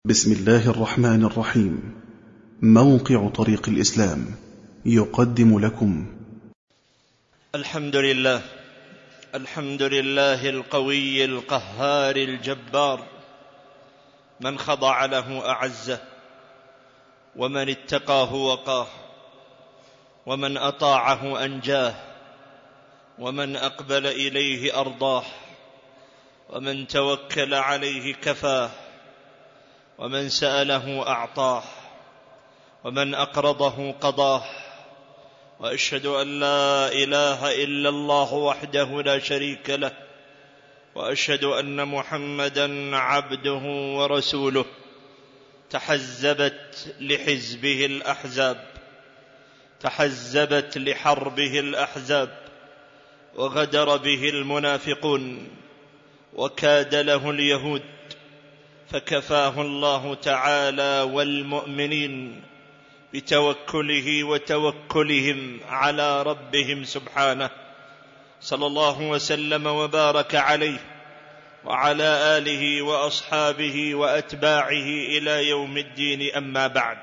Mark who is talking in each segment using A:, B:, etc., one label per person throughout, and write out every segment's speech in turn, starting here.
A: بسم الله الرحمن الرحيم. موقع طريق الإسلام يقدم لكم
B: الحمد لله القوي القهار الجبار، من خضع له أعزه، ومن اتقاه وقاه، ومن أطاعه أنجاه، ومن أقبل إليه أرضاه، ومن توكل عليه كفاه، ومن سأله أعطاه، ومن أقرضه قضاه. وأشهد أن لا إله إلا الله وحده لا شريك له، وأشهد أن محمدًا عبده ورسوله. تحزبت لحزبه الأحزاب، تحزبت لحربه الأحزاب، وغدر به المنافقون، وكاد له اليهود، فكفاه الله تعالى والمؤمنين بتوكله وتوكلهم على ربهم سبحانه. صلى الله وسلم وبارك عليه وعلى آله وأصحابه وأتباعه إلى يوم الدين. أما بعد،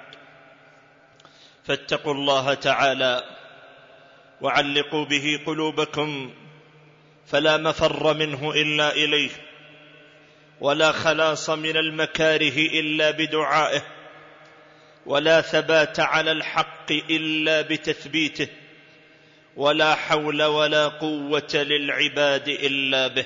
B: فاتقوا الله تعالى وعلقوا به قلوبكم، فلا مفر منه إلا إليه، ولا خلاص من المكاره إلا بدعائه، ولا ثبات على الحق إلا بتثبيته، ولا حول ولا قوة للعباد إلا به.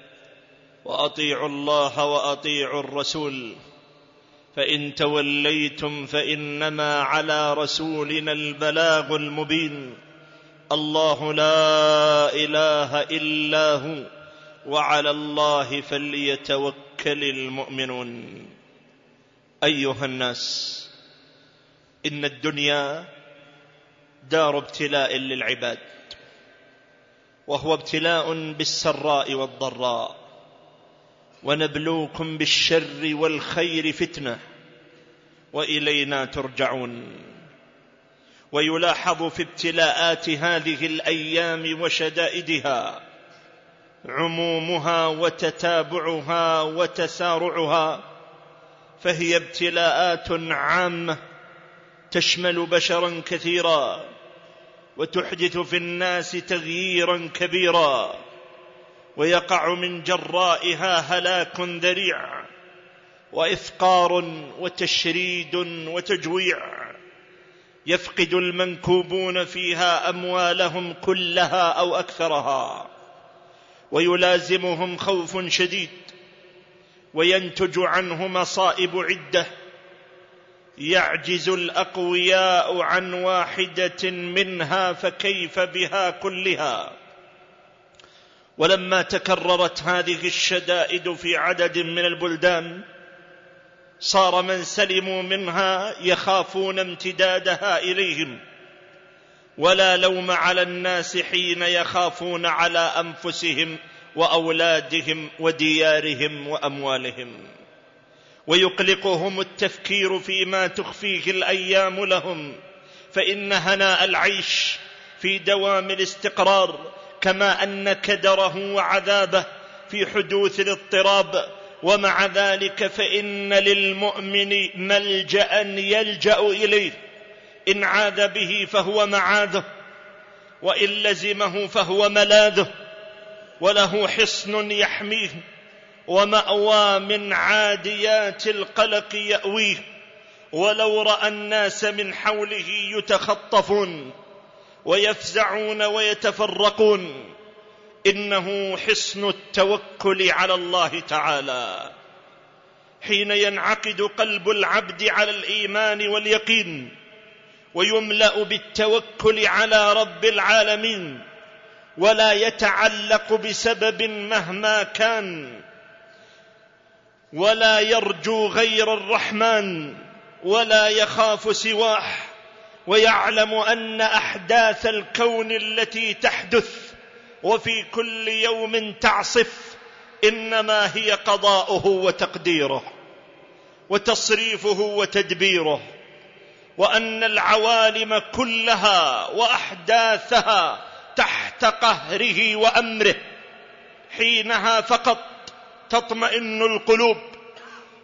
B: وأطيعوا الله وأطيعوا الرسول، فإن توليتم فإنما على رسولنا البلاغ المبين. الله لا إله إلا هو، وعلى الله فليتوكل المؤمنون. أيها الناس، إن الدنيا دار ابتلاء للعباد، وهو ابتلاء بالسراء والضراء، ونبلوكم بالشر والخير فتنة، وإلينا ترجعون. ويلاحظ في ابتلاءات هذه الأيام وشدائدها عمومها وتتابعها وتسارعها، فهي ابتلاءات عامة تشمل بشرا كثيرا، وتحدث في الناس تغييرا كبيرا، ويقع من جرائها هلاك ذريع، وإفقار وتشريد وتجويع، يفقد المنكوبون فيها أموالهم كلها أو أكثرها، ويلازمهم خوف شديد، وينتج عنه مصائب عدة، يعجز الأقوياء عن واحدة منها، فكيف بها كلها؟ ولما تكررت هذه الشدائد في عدد من البلدان، صار من سلموا منها يخافون امتدادها إليهم، ولا لوم على الناس حين يخافون على أنفسهم وأولادهم وديارهم وأموالهم. ويقلقهم التفكير فيما تخفيه الأيام لهم، فإن هناء العيش في دوام الاستقرار، كما أن كدره وعذابه في حدوث الاضطراب. ومع ذلك فإن للمؤمن ملجأ يلجأ إليه، إن عاذ به فهو معاذه، وإن لزمه فهو ملاذه، وله حصن يحميه، ومأوى من عاديات القلق يأويه. ولو رأى الناس من حوله يتخطفون ويفزعون ويتفرقون، إنه حصن التوكل على الله تعالى. حين ينعقد قلب العبد على الإيمان واليقين، ويملأ بالتوكل على رب العالمين، ولا يتعلق بسبب مهما كان، ولا يرجو غير الرحمن، ولا يخاف سواه، ويعلم أن أحداث الكون التي تحدث وفي كل يوم تعصف إنما هي قضاؤه وتقديره وتصريفه وتدبيره، وأن العوالم كلها وأحداثها تحت قهره وأمره. حينها فقط تطمئن القلوب،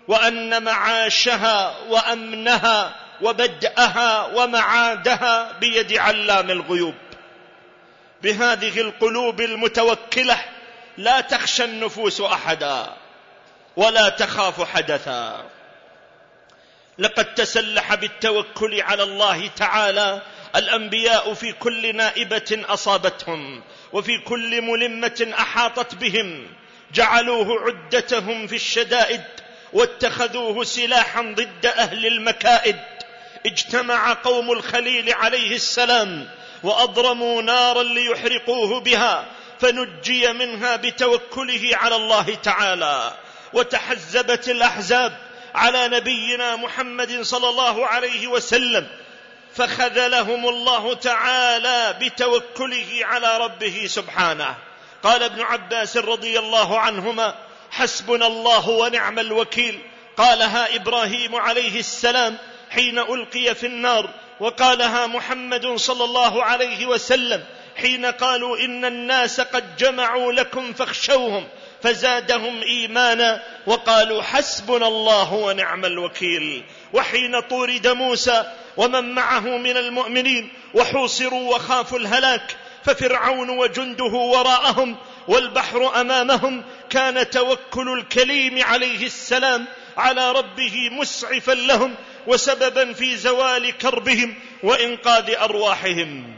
B: وأن معاشها وأمنها وبدءها ومعادها بيد علام الغيوب. بهذه القلوب المتوكلة لا تخشى النفوس أحدا ولا تخاف حدثا. لقد تسلح بالتوكل على الله تعالى الأنبياء في كل نائبة أصابتهم وفي كل ملمة أحاطت بهم، جعلوه عدتهم في الشدائد واتخذوه سلاحا ضد أهل المكائد. اجتمع قوم الخليل عليه السلام وأضرموا نارا ليحرقوه بها، فنجي منها بتوكله على الله تعالى. وتحزبت الأحزاب على نبينا محمد صلى الله عليه وسلم، فخذلهم الله تعالى بتوكله على ربه سبحانه. قال ابن عباس رضي الله عنهما: حسبنا الله ونعم الوكيل. قالها إبراهيم عليه السلام حين ألقي في النار، وقالها محمد صلى الله عليه وسلم حين قالوا إن الناس قد جمعوا لكم فاخشوهم، فزادهم إيمانا وقالوا حسبنا الله ونعم الوكيل. وحين طورد موسى ومن معه من المؤمنين وحوصروا وخافوا الهلاك، ففرعون وجنده وراءهم والبحر أمامهم، كان توكل الكليم عليه السلام على ربه مسعفا لهم وسببا في زوال كربهم وإنقاذ أرواحهم.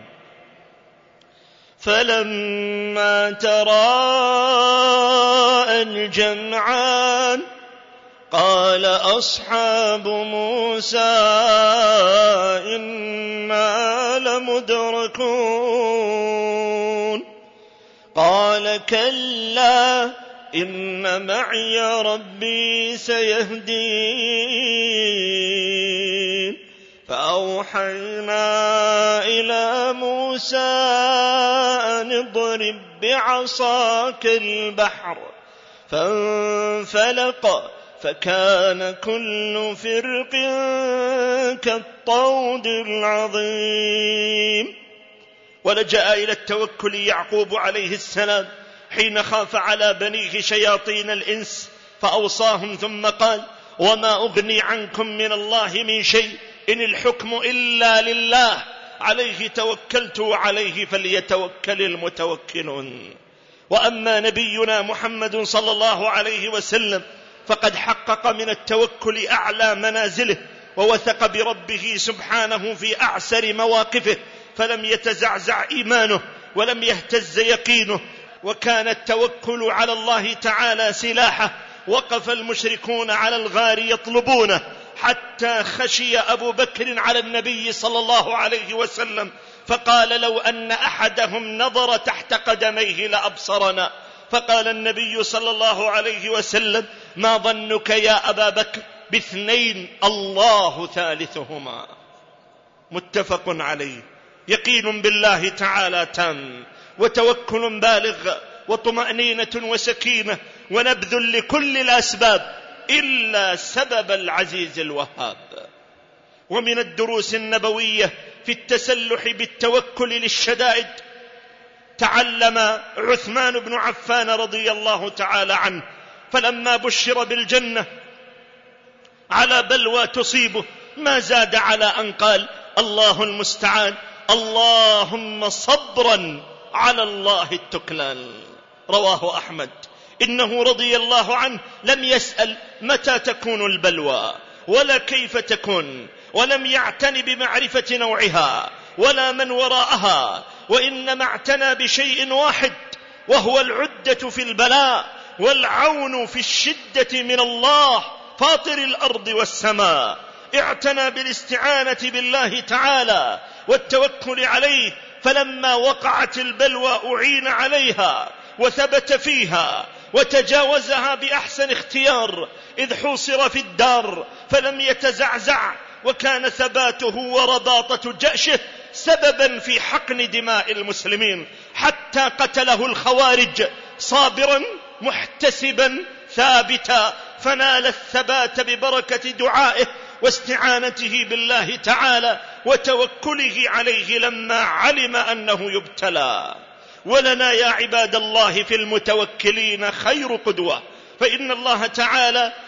B: فلما تراءى الجمعان قال أصحاب موسى إنا لمدركون. قال كلا إن معي ربي سيهدين. فأوحينا إلى موسى أن اضرب بعصاك البحر، فانفلق فكان كل فرق كالطود العظيم. ولجأ إلى التوكل يعقوب عليه السلام حين خاف على بنيه شياطين الإنس، فأوصاهم ثم قال: وما أغني عنكم من الله من شيء إن الحكم إلا لله، عليه توكلت وعليه فليتوكل المتوكلون. وأما نبينا محمد صلى الله عليه وسلم فقد حقق من التوكل أعلى منازله، ووثق بربه سبحانه في أعسر مواقفه، فلم يتزعزع إيمانه ولم يهتز يقينه، وكان التوكل على الله تعالى سلاحه. وقف المشركون على الغار يطلبونه، حتى خشي أبو بكر على النبي صلى الله عليه وسلم، فقال: لو أن أحدهم نظر تحت قدميه لأبصرنا. فقال النبي صلى الله عليه وسلم: ما ظنك يا أبا بكر باثنين الله ثالثهما. متفق عليه. يقين بالله تعالى تام، وتوكل بالغ، وطمأنينة وسكينة، ونبذل لكل الأسباب إلا سبب العزيز الوهاب. ومن الدروس النبوية في التسلح بالتوكل للشدائد، تعلم عثمان بن عفان رضي الله تعالى عنه، فلما بشر بالجنة على بلوى تصيبه ما زاد على أن قال: الله المستعان، اللهم صبرا على الله التكلان. رواه أحمد. إنه رضي الله عنه لم يسأل متى تكون البلوى ولا كيف تكون، ولم يعتن بمعرفة نوعها ولا من وراءها، وإنما اعتنى بشيء واحد، وهو العدة في البلاء والعون في الشدة من الله فاطر الأرض والسماء. اعتنى بالاستعانة بالله تعالى والتوكل عليه، فلما وقعت البلوى أعين عليها وثبت فيها وتجاوزها بأحسن اختيار، إذ حوصر في الدار فلم يتزعزع، وكان ثباته ورباطة جأشه سببا في حقن دماء المسلمين، حتى قتله الخوارج صابرا محتسبا ثابتا، فنال الثبات ببركة دعائه واستعانته بالله تعالى وتوكله عليه لما علم أنه يبتلى. ولنا يا عباد الله في المتوكلين خير قدوة، فإن الله تعالى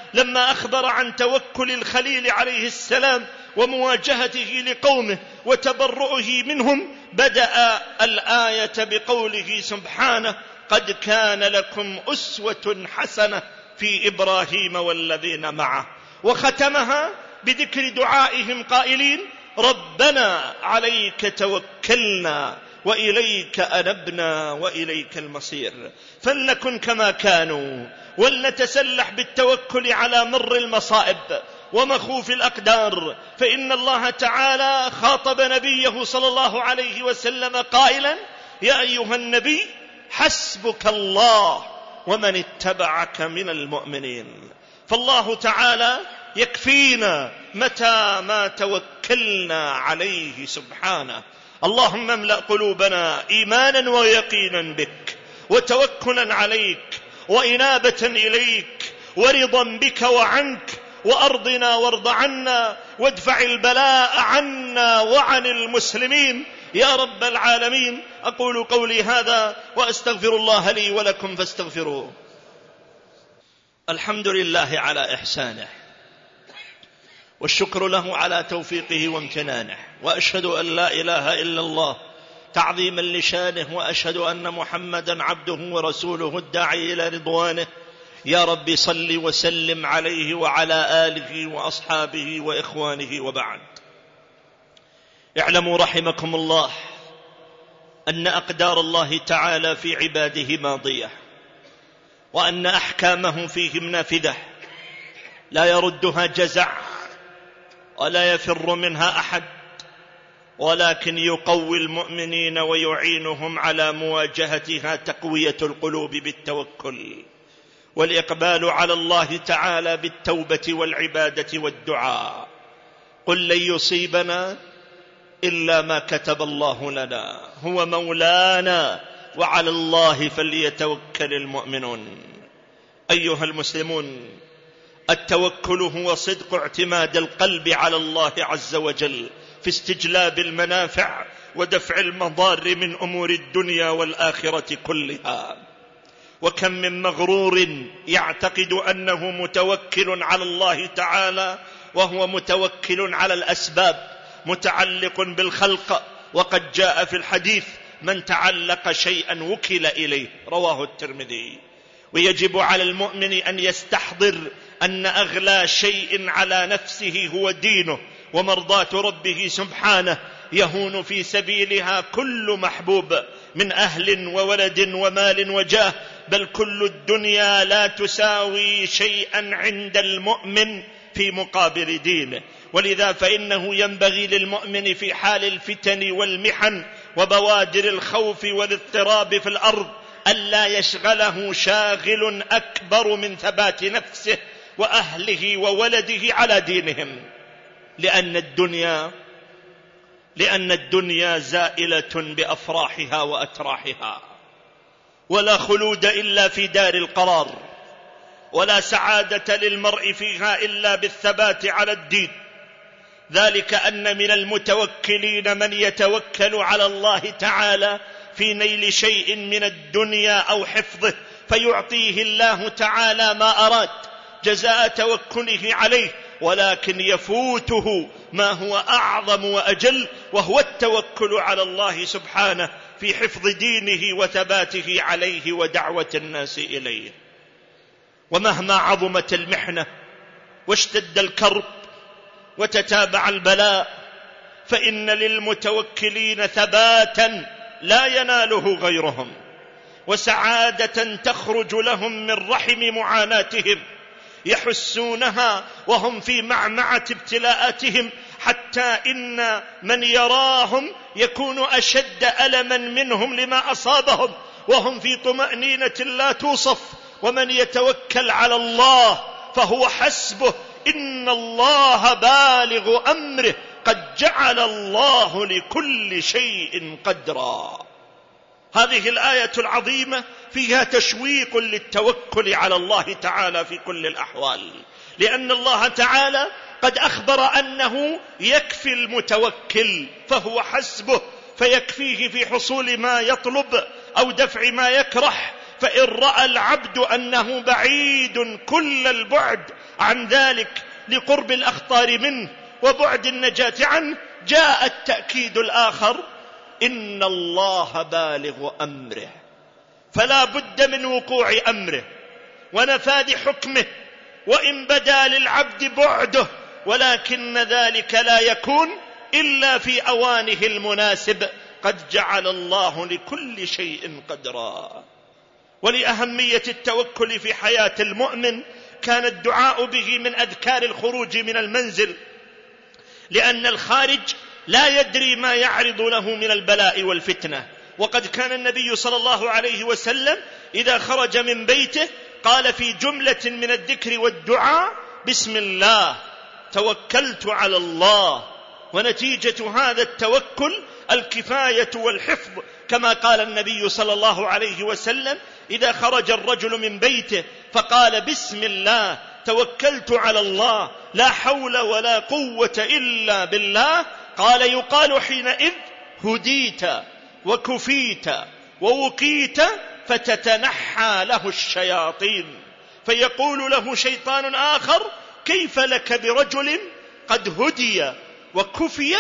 B: لما أخبر عن توكل الخليل عليه السلام ومواجهته لقومه وتبرؤه منهم بدأ الآية بقوله سبحانه: قد كان لكم أسوة حسنة في إبراهيم والذين معه، وختمها بذكر دعائهم قائلين: ربنا عليك توكلنا وإليك أنبنا وإليك المصير. فلنكن كما كانوا، ولنتسلح بالتوكل على مر المصائب ومخوف الأقدار، فإن الله تعالى خاطب نبيه صلى الله عليه وسلم قائلا: يا أيها النبي حسبك الله ومن اتبعك من المؤمنين. فالله تعالى يكفينا متى ما توكلنا عليه سبحانه. اللهم املأ قلوبنا إيمانا ويقينا بك، وتوكلا عليك، وإنابة إليك، ورضا بك وعنك، وأرضنا وارض عنا، وادفع البلاء عنا وعن المسلمين يا رب العالمين. أقول قولي هذا وأستغفر الله لي ولكم فاستغفروه. الحمد لله على إحسانه، والشكر له على توفيقه وامتنانه، وأشهد أن لا إله إلا الله تعظيما لشانه، وأشهد أن محمدا عبده ورسوله الداعي إلى رضوانه. يا رب صل وسلم عليه وعلى آله وأصحابه وإخوانه، وبعد. اعلموا رحمكم الله أن أقدار الله تعالى في عباده ماضية، وأن أحكامه فيهم نافذة لا يردها جزع ولا يفر منها أحد، ولكن يقوي المؤمنين ويعينهم على مواجهتها تقوية القلوب بالتوكل والإقبال على الله تعالى بالتوبة والعبادة والدعاء. قل لن يصيبنا إلا ما كتب الله لنا، هو مولانا وعلى الله فليتوكل المؤمنون. أيها المسلمون، التوكل هو صدق اعتماد القلب على الله عز وجل في استجلاب المنافع ودفع المضار من أمور الدنيا والآخرة كلها. وكم من مغرور يعتقد أنه متوكل على الله تعالى وهو متوكل على الأسباب، متعلق بالخلق. وقد جاء في الحديث: من تعلق شيئا وكل إليه، رواه الترمذي. ويجب على المؤمن أن يستحضر أن أغلى شيء على نفسه هو دينه ومرضاة ربه سبحانه، يهون في سبيلها كل محبوب من أهل وولد ومال وجاه، بل كل الدنيا لا تساوي شيئا عند المؤمن في مقابل دينه. ولذا فإنه ينبغي للمؤمن في حال الفتن والمحن وبوادر الخوف والاضطراب في الأرض ألا يشغله شاغل أكبر من ثبات نفسه وأهله وولده على دينهم، لأن الدنيا زائلة بأفراحها وأتراحها، ولا خلود إلا في دار القرار، ولا سعادة للمرء فيها إلا بالثبات على الدين. ذلك أن من المتوكلين من يتوكل على الله تعالى في نيل شيء من الدنيا أو حفظه، فيعطيه الله تعالى ما أراد جزاء توكله عليه، ولكن يفوته ما هو أعظم وأجل، وهو التوكل على الله سبحانه في حفظ دينه وثباته عليه ودعوة الناس إليه. ومهما عظمت المحنة واشتد الكرب وتتابع البلاء، فإن للمتوكلين ثباتا لا يناله غيرهم، وسعادة تخرج لهم من رحم معاناتهم يحسونها وهم في معمعة ابتلاءاتهم، حتى إن من يراهم يكون أشد ألما منهم لما أصابهم وهم في طمأنينة لا توصف. ومن يتوكل على الله فهو حسبه، إن الله بالغ أمره، قد جعل الله لكل شيء قدرا. هذه الآية العظيمة فيها تشويق للتوكل على الله تعالى في كل الأحوال، لأن الله تعالى قد أخبر أنه يكفي المتوكل، فهو حسبه، فيكفيه في حصول ما يطلب أو دفع ما يكره، فإن رأى العبد أنه بعيد كل البعد عن ذلك لقرب الأخطار منه وبعد النجاة عنه، جاء التأكيد الآخر: إن الله بالغ أمره، فلا بد من وقوع أمره ونفاذ حكمه، وإن بدا للعبد بعده، ولكن ذلك لا يكون إلا في أوانه المناسب، قد جعل الله لكل شيء قدرا. ولأهمية التوكل في حياة المؤمن كان الدعاء به من أذكار الخروج من المنزل، لأن الخارج لا يدري ما يعرض له من البلاء والفتنة. وقد كان النبي صلى الله عليه وسلم إذا خرج من بيته قال في جملة من الذكر والدعاء: بسم الله توكلت على الله. ونتيجة هذا التوكل الكفاية والحفظ، كما قال النبي صلى الله عليه وسلم: إذا خرج الرجل من بيته فقال بسم الله توكلت على الله لا حول ولا قوة إلا بالله، قال يقال حينئذ: هديت وكفيت ووقيت، فتتنحى له الشياطين. فيقول له شيطان آخر: كيف لك برجل قد هدي وكفي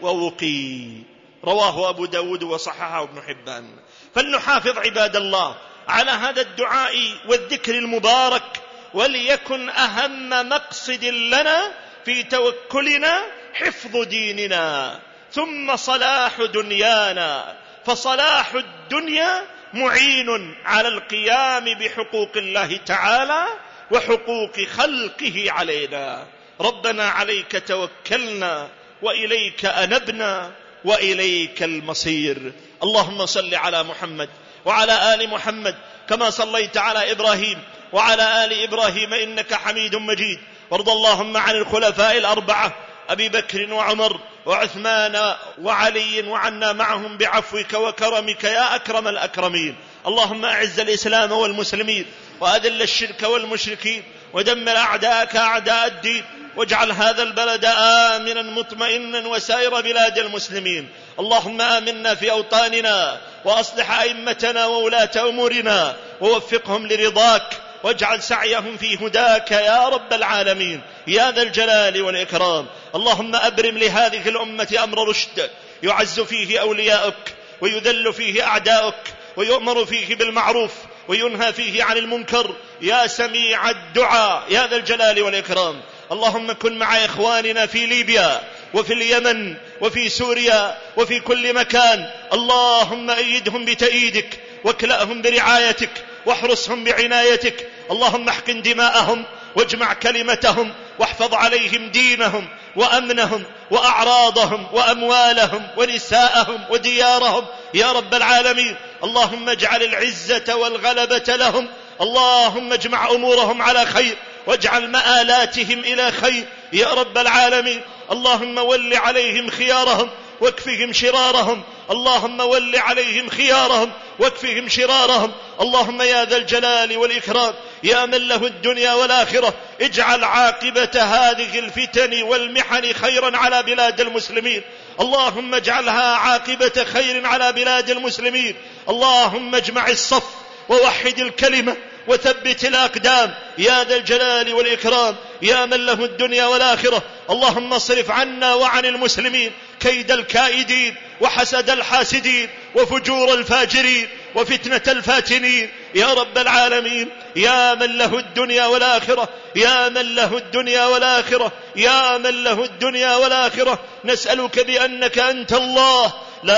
B: ووقي؟ رواه أبو داود وصححه ابن حبان. فلنحافظ عباد الله على هذا الدعاء والذكر المبارك، وليكن أهم مقصد لنا في توكلنا حفظ ديننا ثم صلاح دنيانا، فصلاح الدنيا معين على القيام بحقوق الله تعالى وحقوق خلقه علينا. ربنا عليك توكلنا وإليك أنبنا وإليك المصير. اللهم صل على محمد وعلى آل محمد كما صليت على إبراهيم وعلى آل إبراهيم إنك حميد مجيد. وارض اللهم عن الخلفاء الأربعة أبي بكر وعمر وعثمان وعلي، وعنا معهم بعفوك وكرمك يا أكرم الأكرمين. اللهم أعز الإسلام والمسلمين وأذل الشرك والمشركين ودمر أعداءك أعداء الدين، واجعل هذا البلد آمنا مطمئنا وسائر بلاد المسلمين. اللهم آمنا في أوطاننا وأصلح أئمتنا وولاة أمورنا ووفقهم لرضاك، واجعل سعيهم في هداك يا رب العالمين يا ذا الجلال والإكرام. اللهم أبرم لهذه الأمة أمر رشد يعز فيه أولياؤك ويذل فيه أعداؤك، ويؤمر فيه بالمعروف وينهى فيه عن المنكر يا سميع الدعاء يا ذا الجلال والإكرام. اللهم كن مع إخواننا في ليبيا وفي اليمن وفي سوريا وفي كل مكان. اللهم أيدهم بتأييدك واكلأهم برعايتك واحرسهم بعنايتك. اللهم احقن دماءهم واجمع كلمتهم واحفظ عليهم دينهم وأمنهم وأعراضهم وأموالهم ونساءهم وديارهم يا رب العالمين. اللهم اجعل العزة والغلبة لهم. اللهم اجمع أمورهم على خير واجعل مآلاتهم إلى خير يا رب العالمين. اللهم ول عليهم خيارهم واكفهم شرارهم. اللهم ول عليهم خيارهم واكفهم شرارهم. اللهم يا ذا الجلال والإكرام يا من له الدنيا والآخرة، اجعل عاقبة هذه الفتن والمحن خيرا على بلاد المسلمين. اللهم اجعلها عاقبة خير على بلاد المسلمين. اللهم اجمع الصف ووحد الكلمة وثبت الأقدام يا ذا الجلال والإكرام يا من له الدنيا والآخرة. اللهم اصرف عنا وعن المسلمين كيد الكائدين وحسد الحاسدين وفجور الفاجرين وفتنة الفاتنين يا رب العالمين يا من له الدنيا والآخرة يا من له الدنيا والآخرة يا من له الدنيا والآخرة. نسألك بأنك أنت الله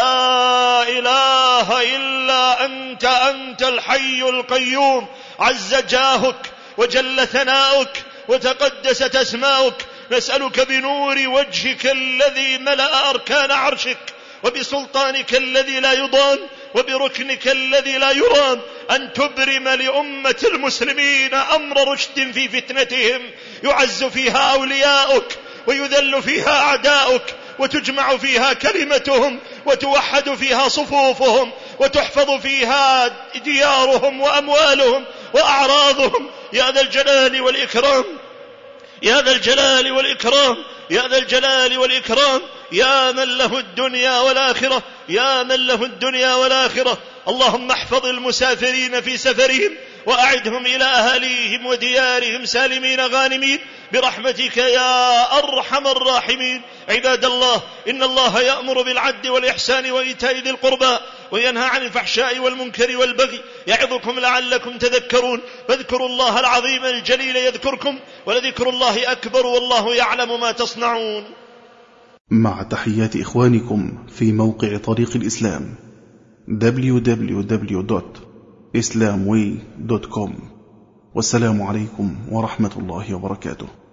B: لا إله إلا أنت الحي القيوم، عز جاهك وجل ثناؤك وتقدست أسماؤك. نسألك بنور وجهك الذي ملأ أركان عرشك وبسلطانك الذي لا يضام وبركنك الذي لا يرام أن تبرم لأمة المسلمين أمر رشد في فتنتهم، يعز فيها أولياؤك ويذل فيها أعداؤك، وتجمع فيها كلمتهم وتوحد فيها صفوفهم وتحفظ فيها ديارهم وأموالهم وأعراضهم يا ذا الجلال والإكرام يا ذا الجلال والإكرام، يا ذا الجلال والإكرام، يا من له الدنيا والآخرة، يا من له الدنيا والآخرة. اللهم احفظ المسافرين في سفرهم وأعدهم إلى أهاليهم وديارهم سالمين غانمين برحمتك يا أرحم الراحمين. عباد الله، إن الله يأمر بالعدل والإحسان وإيتاء ذي القربى وينهى عن الفحشاء والمنكر والبغي يعظكم لعلكم تذكرون. فاذكروا الله العظيم الجليل يذكركم، ولذكر الله أكبر والله يعلم ما تصنعون.
A: مع تحيات إخوانكم في موقع طريق الإسلام www.islamway.com. والسلام عليكم ورحمة الله وبركاته.